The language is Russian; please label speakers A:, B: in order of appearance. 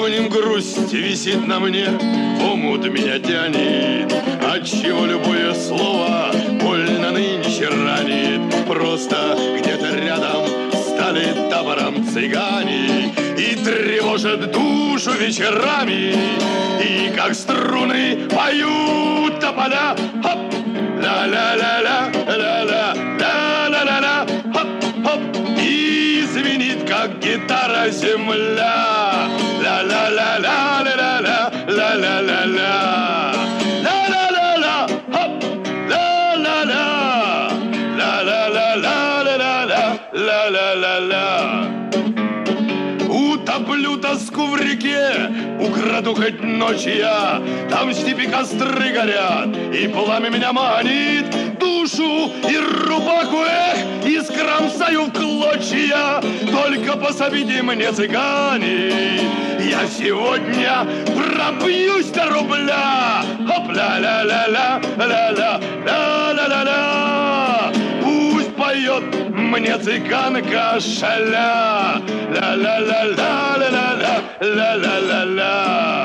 A: Камнем грусть висит на мне, в омут меня тянет, отчего любое слово больно нынче ранит. Просто где-то рядом стали табором цыгане и тревожат душу вечерами, и как струны поют тополя. Хоп! Ла-ла-ла-ла, ла-ла, ла-ла-ла-ла, хоп-хоп. И звенит, как гитара, земля. Ла-ла-ла-ла, ла-ла-ла, ла-ла-ла-ла. Ла-ла-ла-ла, хоп, ла-ла-ла. Ла-ла-ла-ла, ла-ла-ла, ла-ла-ла-ла. Утоплю тоску в реке, украду хоть ночью я. Там в степи костры горят, и пламя меня манит. Душу и рубаху, и скромсаю в клочья. Только пособите мне, цыгане, я сегодня пробьюсь до рубля. Хоп, ла-ла-ла-ла, ла-ла, ла-ла-ла-ла. Пусть поет мне цыганка шаля. Ла-ла-ла-ла, ла-ла-ла, ла-ла-ла-ла.